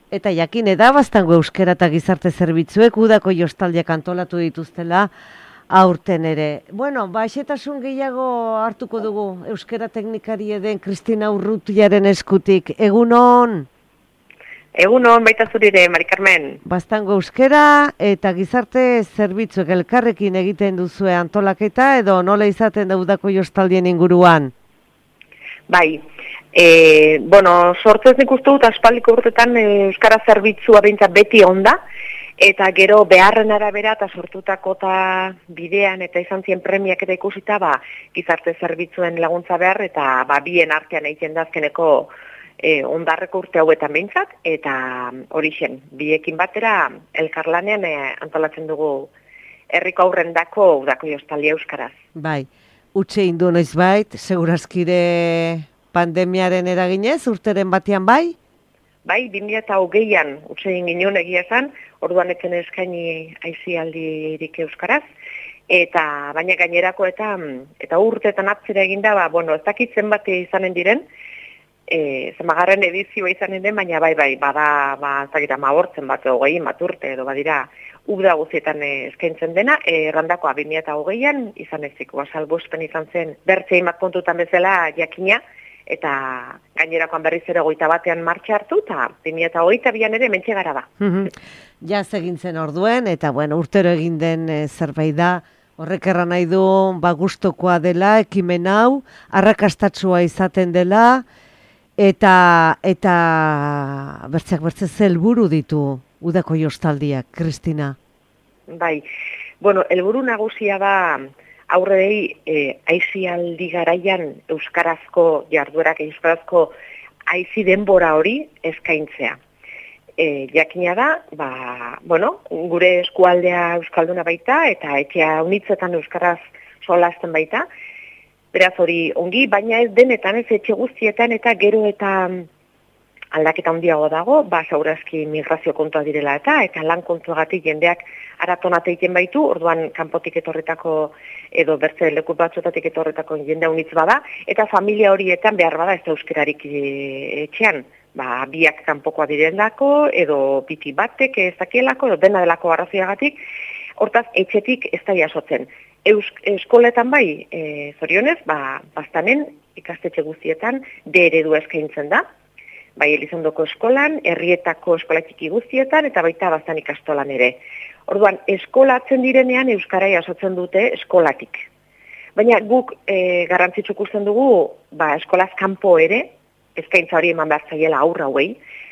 Eta jakin eda bastango euskera eta gizarte zerbitzuek udako jostaldiak antolatu dituztela aurten ere. Bueno, xehetasun gehiago hartuko dugu euskera teknikari den Kristina Urrutiaren eskutik. Egunon? Egunon, baita zurire, Mari Carmen. Bastango euskera eta gizarte zerbitzuek elkarrekin egiten duzue antolaketa edo nola izaten da udako jostaldien inguruan? Bai, sortzez nik uste dut aspaldiko urtetan euskara zerbitzua behintzat beti onda, eta gero beharren arabera eta sortutako eta bidean eta izan zien premiak eta ikusita, gizarte zerbitzuen laguntza behar eta bien artean egiten da azkeneko ondarreko urte hauetan behintzat, eta horixen, biekin batera elkarlanean antolatzen dugu herriko aurrendako udako jostaldia euskaraz. Bai. Utxe indu noiz bait, segurazkire pandemiaren eraginez, urteren batean bai? Bai, 2020an utxe ginen egia esan, orduan etzen eskaini aisialdirik euskaraz, eta baina gainerako eta urteetan atzera eginda, ez dakit zenbat izanen diren, zenbagarren edizioa izanen den, baina bada, ez dakit, 15 bat, 20 bat urte edo badira, uda guzietan eskaintzen dena, errandakoa 2020an izan eziko, salbuespen izan zen, bertzeimak kontutan bezala jakina, eta gainerakoan berriz ere 21an martxa hartu, eta 2022an ere mentxe gara da. Jaz egin zen orduen, eta urtero egin den zerbait da, horrek erran nahi du, gustokoa dela, ekimen hau, arrakastatsua izaten dela, eta bertzeak bertze helburu ditu udako jostaldiak, Kristina? Bai, helburu nagusia da aurrei aisialdi garaian euskarazko jarduerak, euskarazko aisi denbora hori eskaintzea. Jakina da, gure eskualdea euskalduna baita eta etxea unitzetan euskaraz solasten baita, beraz hori ongi, baina ez denetan, ez etxe guztietan eta gero eta aldaketa handiago dago, saurazki migrazio kontua direla eta lan kontuagatik jendeak aratonate egiten baitu, orduan kanpotik etorretako edo bertze leku batzuetatik etorretako jendea unitz bada, eta familia horietan behar bada ez da euskerarik etxean, biak kanpokoa direlako, edo biti batek ez dakielako, edo dena delako arrazoiagatik, hortaz etxetik ez da jasotzen. Eskoletan zorionez, bastanen ikastetxe guztietan eredua eskaintzen da, bai Elizondoko eskolan, herrietako eskola txiki guztietan, eta baita bastan ikastolan ere. Orduan, eskolatzen direnean euskara jasotzen dute eskolatik. Baina guk garrantzitsuk usten dugu, eskolaz kanpo ere, eskaintza hori eman behar zaiela aurra hauei,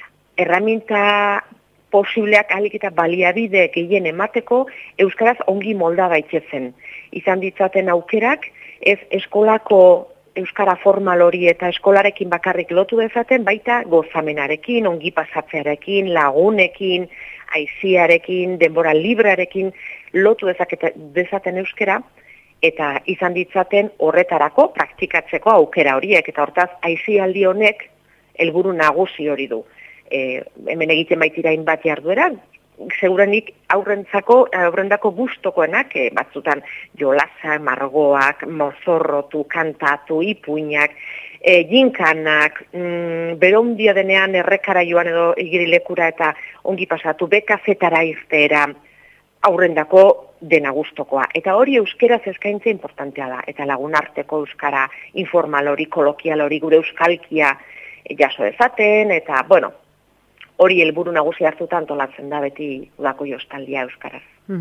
erraminta posibleak alik eta baliabide gehien emateko euskaraz ongi molda gaitzezen. Izan ditzaten aukerak, ez eskolako euskara formal hori eta eskolarekin bakarrik lotu dezaten, baita gozamenarekin, ongi pasatzearekin, lagunekin, aiziarekin, denbora librearekin lotu dezaten euskara, eta izan ditzaten horretarako praktikatzeko aukera horiek, eta hortaz aizialdi honek helburu nagusi hori du. Hemen egiten baitirain bat jarduera, segurenik aurrendako gustokoenak, batzutan jolasa, margoak, mozorrotu, kantatu, ipuinak, jinkanak, berondia denean errekara joan edo igerilekura eta ongi pasatu, bekazetara irteera, aurrendako dena gustokoa. Eta hori euskeraz eskaintza importantea da, eta lagunarteko euskara informal hori, kolokial hori, gure euskalkia jaso dezaten, eta, hori helburu nagusi hartuta antolatzen da beti udako jostaldia euskaraz.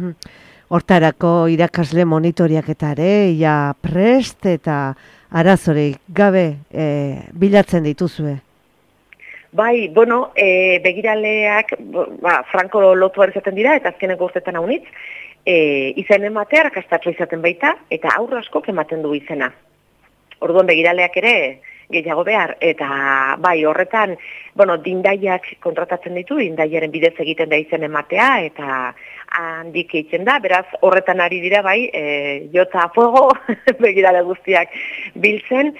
Hortarako irakasle monitoriaketare, prest eta arazorik gabe bilatzen dituzue. Bai, begiraleak franko lotuar izaten dira, eta azkeneko urtetan haunitz, izen ematea arrakastatxo izaten baita, eta aurro askok ematen du izena. Orduan begiraleak ere gehiago behar, eta horretan, dindaiak kontratatzen ditu, dindaiaren bidez egiten da izen ematea, eta handik egiten da, beraz horretan ari dira, jota fuego, begirale guztiak biltzen,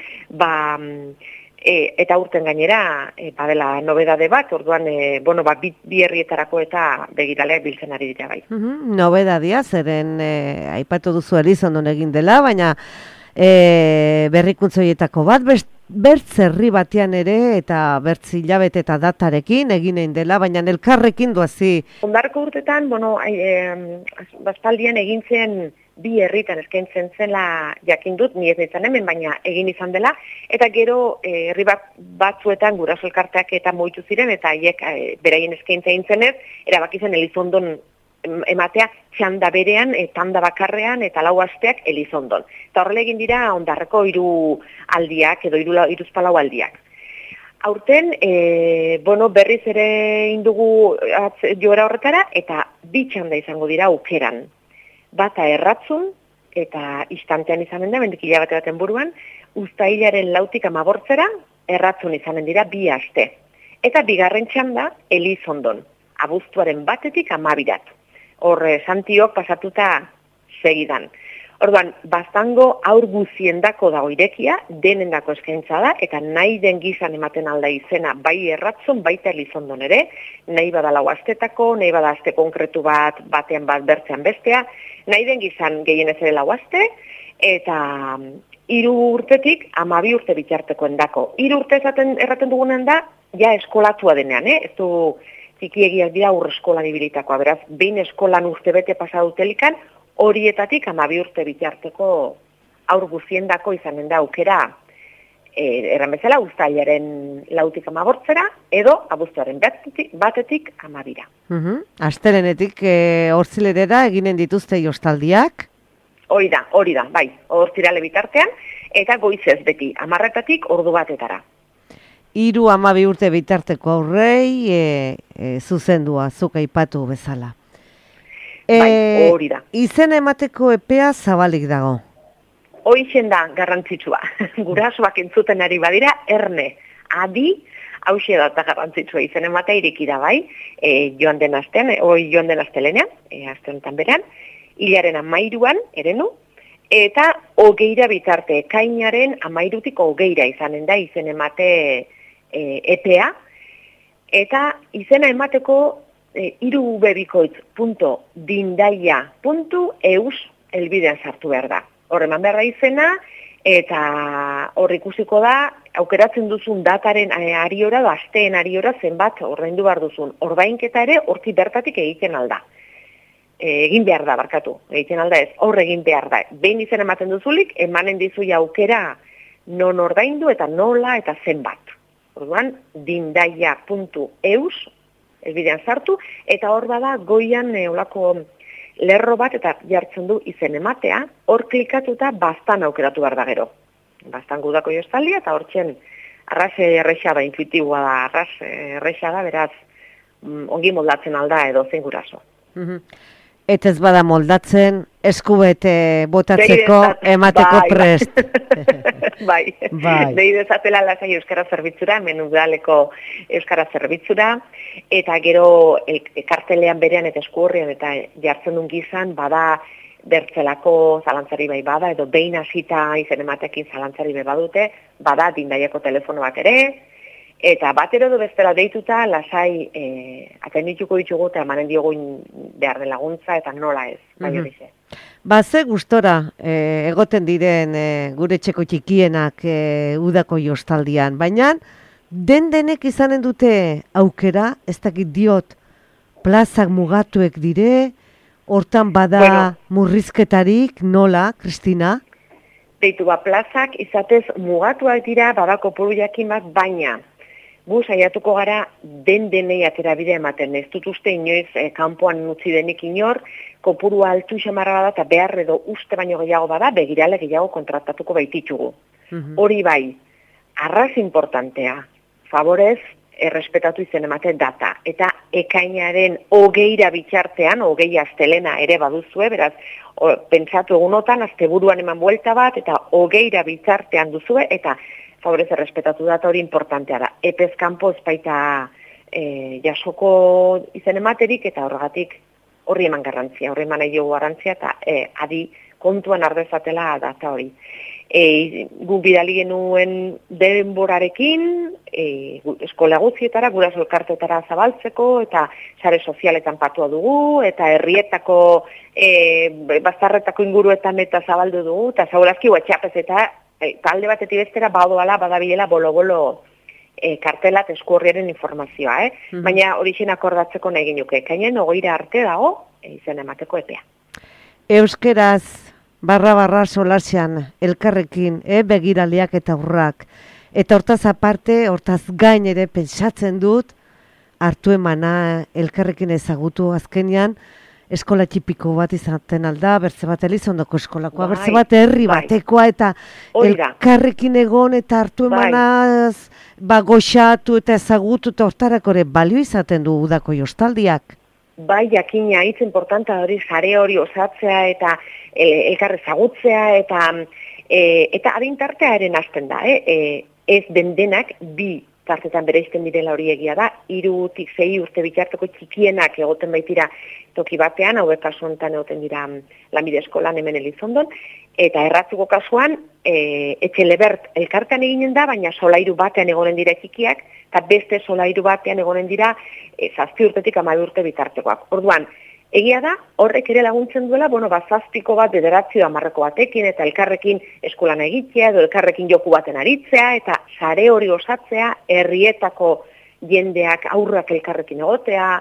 eta urten gainera, badela nobedade bat, orduan, bi herrietarako eta begiraleak biltzen ari dira, bai. Nobedadia, zeren aipatu duzu Elizondon egin dela, baina berrikuntza horietako bat, bertz herri batean ere eta bertz hilabete eta datarekin egin egin dela, baina elkarrekin duazi. Ondarriko urtetan, baspaldian egin zen bi herritan eskaintzen zela jakin dut, ni ez izan hemen, baina egin izan dela, eta gero herri batzuetan guraso elkarteak eta moitu ziren, eta haiek beraien eskaintza egin zenez, erabaki zen Elizondon ematea txanda berean, tanda bakarrean eta 4 asteak Elizondon. Eta horrela egin dira Ondarreko 3 aldiak edo 3 aldiak. Aurten, berriz ere indugu joera horretara eta 2 txanda izango dira aukeran. Bata Erratzun, eta istantean izanen da, mendik hilabete baten buruan, uztailaren 4tik 15 Erratzun izanen dira 2 aste. Eta bigarren txanda Elizondon, abuztuaren 1tik 12. Hor, Santiok pasatuta segidan. Orduan, Baztango aur guziendako dago irekia, denendako eskaintza da, eta nahi den gizan ematen alda izena, bai Erratzun, baita Elizondon ere, nahi bada 4 astetako, nahi bada aste konkretu batean bat bertzean bestea, nahi den gizan gehienez ere 4 aste, eta 3 urtetik 12 urte bitartekoen dako. 3 urte erraten dugunen da, ja eskolatua denean, ez du txikiegiak dira aurre eskolan ibilitakoa, beraz, behin eskolan urte bete pasadutelikan, horietatik 12 urte bitarteko aur guziendako izanen da aukera, erran bezala, uztailaren 4tik 15 edo abuztuaren 1tik 12. Astelenetik Ortzilerera eginen dituzte jostaldiak? Hori da, bai, Ortzirale bitartean, eta goizez beti, 10 ordu batetara. 3-12 urte bitarteko aurrei zuzendua, zuk aipatu bezala. Bai, hori da. Izen emateko epea zabalik dago. Hoixen da garrantzitsua. Gurasoak entzuten ari badira, erne, adi, hauxe da eta garrantzitsua izen ematea ireki da bai, joan den astelenean, aste honetan berean, hilaren 13an, erenu, eta 20 bitarte, ekainaren 13tik 20 izanen da izen emate epea, eta izena emateko irubebikoitz.dindaia.eus elbidean sartu behar da. Hor eman behar da izena, eta hor ikusiko da, aukeratzen duzun dataren ariora, asteen ariora zenbat ordaindu behar duzun. Ordainketa ere horti bertatik egiten alda. Egin behar da, barkatu. Egiten alda ez, hor egin behar da. Behin izen ematen duzulik, emanen dizu aukera non ordaindu eta nola eta zenbat. Orduan, dindaia.eus elbidean sartu, eta hor bada goian olako lerro bat eta jartzen du izen ematea, hor klikatuta Baztan aukeratu behar da gero. Baztan gudako jostaldia, eta hor txen arraze erresa da, intuitiboa da, arraze erresa da, beraz, ongi moldatzen alda edo zein guraso. Eta ez bada moldatzen, eskubete botatzeko emateko prest. Bai. Dehi dezatela lasai euskara zerbitzura, hemen udaleko euskara zerbitzura, eta gero kartelean berean eta eskuorrian eta jartzen duen gizan, bada bertzelako zalantzari bai bada, edo behin hasita izen ematekin zalantzari bai badute, bada Dindaiako telefono bat ere, eta batero edo bestela deituta lasai atendituko ditugu eta emanen diogun behar de laguntza eta nola ez. Ze gustora egoten diren gure etxeko txikienak udako jostaldian, baina denek izanen dute aukera, ez dakit diot, plazak mugatuek dire, hortan bada murrizketarik, nola, Kristina? Deitu plazak izatez mugatuak dira, badako kopuru jakin bat, baina gu saiatuko gara denei atera bide ematen. Ez dut uste inoiz kanpoan utzi denik inor, kopuru altu xamarra bada eta behar edo uste baino gehiago bada, begirale gehiago kontratatuko baititugu. Hori bai, arraz importantea, favorez, errespetatu izen emate data. Eta ekainaren 20 bitxartean, 20 astelena ere baduzue, beraz, pentsatu egunotan, asteburuan eman buelta bat, eta 20 bitxartean duzue, eta favorez errespetatu data hori importantea da. Epez kanpo ez baita jasoko izen ematerik, eta horregatik horri eman garrantzia, horri eman egin garrantzia, eta adi kontuan ardezatela data hori. Gu bidali genuen denborarekin, eskola guztietara, guraso elkarteetara zabaltzeko, eta sare sozialetan patua dugu, eta herrietako, bazarretako inguruetan eta zabaldu dugu, eta zaurazki WhatsAppez eta talde batetik bestera badabilela bolo-bolo kartelat eskuorriaren informazioa, Baina horixen akordatzeko nahi ginuke. Kainen 20 arte dago, izen emateko epea. Euskeraz, barra solasean, elkarrekin, begiraleak eta urrak. Eta hortaz aparte, hortaz gain ere pentsatzen dut, hartu emana elkarrekin ezagutu azkenean, eskola txipiko bat izaten alda, bertze bat Elizondoko eskolakoa, bertze bat herri batekoa, eta elkarrekin egon eta hartu emanaz, goxatu eta ezagutu, eta hortarako ere balio izaten du udako jostaldiak. Bai, jakina, hitz importanta hori, sare hori osatzea eta elkar ezagutzea eta adintartearen hasten da, ez dendenak bi tartetan bereizten direla hori egia da, 3 6 urte bitarteko txikienak egoten baitira toki batean, hauek kasu honetan egoten dira lanbide eskolan hemen Elizondon, eta erratzuko kasuan, Etxelebert elkartean eginen da, baina solairu batean egonen dira txikiak, eta beste solairu batean egonen dira 7 urtetik 12 urte bitartekoak. Orduan, egia da, horrek ere laguntzen duela, 7 bat 9 10 batekin, eta elkarrekin eskolan egitea, edo elkarrekin joku baten aritzea, eta sare hori osatzea, herrietako jendeak aurrak elkarrekin egotea,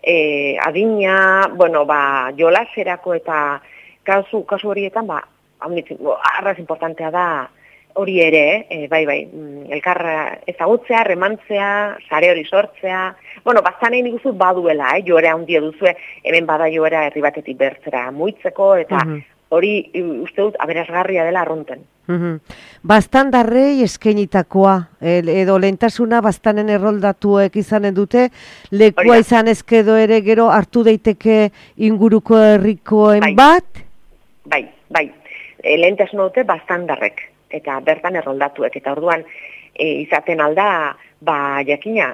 adina, jolaserako eta kasu horietan, arraz importantea da hori ere, elkarra ezagutzea, remantzea, sare hori sortzea, baztan egin ikuzu baduela, joera handia duzue, hemen bada joera herri batetik bertzera muitzeko, eta hori uste dut aberasgarria dela arrunten. Bastan darrei eskenitakoa, edo lehentasuna bastanen erroldatuek izanen dute, lekua izan ezkedo ere gero hartu daiteke inguruko herrikoen bat? Bai, lehentasuna dute bastan darrek, eta bertan erroldatuek, eta orduan izaten alda, jakina,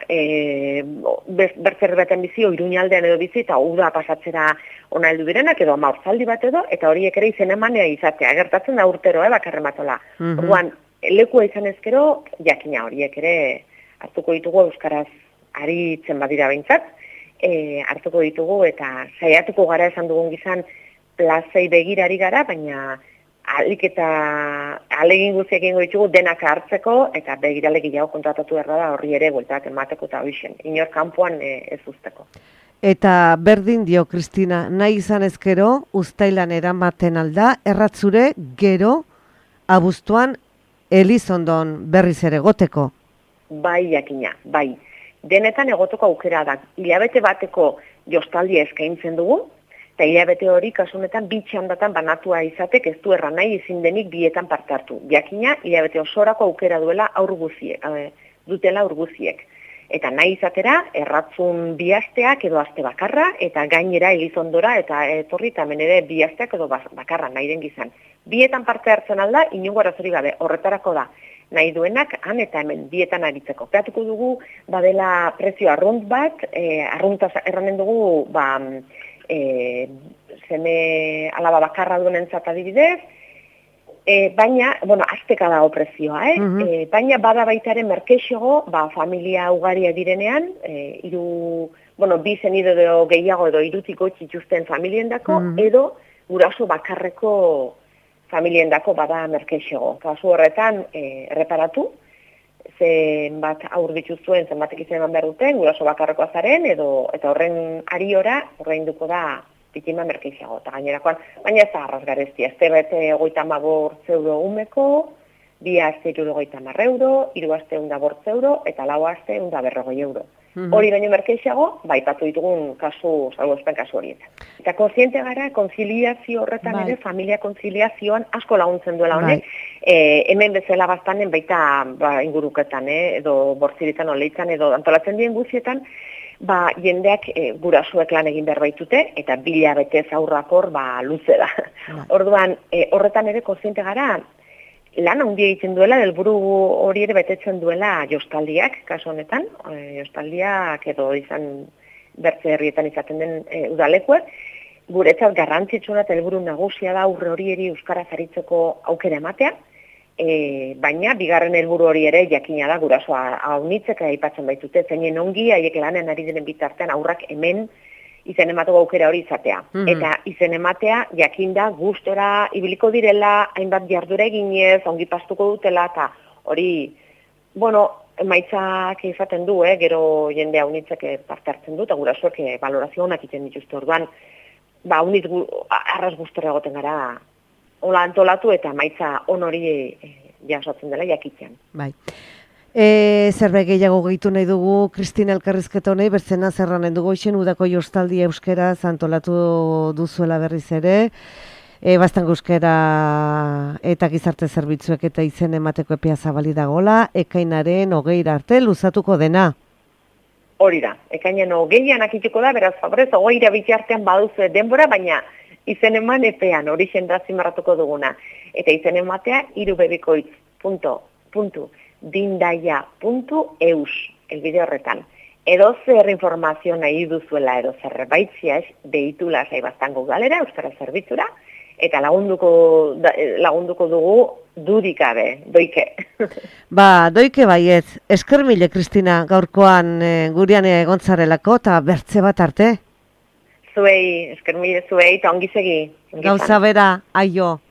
bertzer baten bizi, Iruñaldean edo bizi, eta uda pasatzera ona heldu direnak, edo Amaurzaldi bat edo, eta horiek ere izen emanea izatea, gertatzen da urtero, bakarrematola. Orduan, lekua izan ezkero, jakina horiek ere hartuko ditugu euskaraz aritzen badira behintzat, hartuko ditugu, eta saiatuko gara esan dugun gizan plazei begirari gara, baina alik eta alegin guziak egingo ditugu denak hartzeko, eta begirale gehiago kontratatu erra da horri ere bueltak emateko eta horixen, inor kanpoan ez usteko. Eta berdin dio, Kristina, nahi izan ezkero, uztailan eramaten alda, erratzure gero, abuztuan, Elizondon berriz ere goteko. Bai, jakina, bai. Denetan egoteko aukera da. Hilabete bateko jostaldia eskaintzen dugu, eta hilabete hori kasunetan bitxandatan banatua izatek ez du erran nahi ezin denik bietan parte hartu. Jakina, hilabete osorako aukera dutela aur guziek. Eta nahi izatera, erratzun 2 asteak edo aste bakarra, eta gainera Elizondora eta etorri eta hemen ere 2 asteak edo bakarra nahi den gizan. Bietan parte hartzen alda, inongo arazorik gabe, horretarako da. Nahi duenak, han eta hemen, bietan aritzeko. Peatuko dugu, badela prezio arrunt bat, arruntaz erranen dugu, zeme alaba bakarra duen adibidez, baina, azteka dago prezioa, baina bada baitaren merkexego, familia ugaria direnean, 2 zenido edo gehiago edo 3 txituzten familiendako, edo guraso bakarreko familiendako bada merkexego. Kasu horretan, erreparatu, zenbat aur dituzuen, zenbatek izan eman behar duten, guraso bakarrekoa zaren, eta horren ariora, horrein duko da, bitima merkeizago, eta gainerakoan, baina ez da arraz garezti, ez bete 34 euro umeko, 2 aste 70 euro, 3 aste 140 euro, eta 4 aste 140 euro. Hori baino merkeizago, baipatu ditugun kasu, salbuespen kasu horietan. Eta konsiente gara, konziliazio horretan ere, familia konziliazioan asko laguntzen duela honek, hemen bezala bastanen baita inguruketan, edo bortziritan oleitzan, edo antolatzen dien guzietan, jendeak gurasuek lan egin behar baitute, eta 2 hilabetez aurrakor luze da. Orduan, horretan ere konsiente gara, lan handia egiten duela, helburu hori ere betetzen duela jostaldiak, kasu honetan, jostaldiak edo izan bertze herrietan izaten den udalekuek, guretzat garrantzitsuna eta helburu nagusia da aurre horieri euskaraz aritzeko aukera ematea, baina bigarren helburu hori ere jakina da gurasoa haunitzeka aipatzen baitute, zeinen ongi haiek lanen ari diren bitartean aurrak hemen izen emateko aukera hori izatea. Eta izen ematea, jakinda, gustora ibiliko direla, hainbat jardura eginez, ongi pastuko dutela, eta hori, bueno, emaitzak izaten du, gero jendea unitzek parte hartzen du, eta gurasoek valorazio honak iten dituzte orduan, unit arras gustora egoten gara, hola antolatu eta emaitza on hori jasotzen dela jakitzen. Bai. Zerbait gehiago gehitu nahi dugu, Kristina elkarrizketa honei, bertzena zerranen dugu isen, udako jostaldi euskaraz antolatu duzuela berriz ere, Baztango euskara eta gizarte zerbitzuek eta izen emateko epea zabali dagola, ekainaren 20 arte luzatuko dena. Hori da, ekainen 20an akituko da, beraz favorez, 20 bitartean baduzu denbora, baina izen eman epean hori jendra zimarratuko duguna. Eta izen ematea irubebikoitz.dindaia.eus, elbide horretan. Edo zer informazio nahi duzuela, edo zer baitzia deitu lasai Baztango Udalera, euskara zerbitzura, eta lagunduko dugu dudik gabe, doike. Doike baiet. Esker mile, Kristina, gaurkoan gurean egontzarelako, eta bertze bat arte. Zuei, esker mile zuei, eta ongi segi. Gauza bera, aio.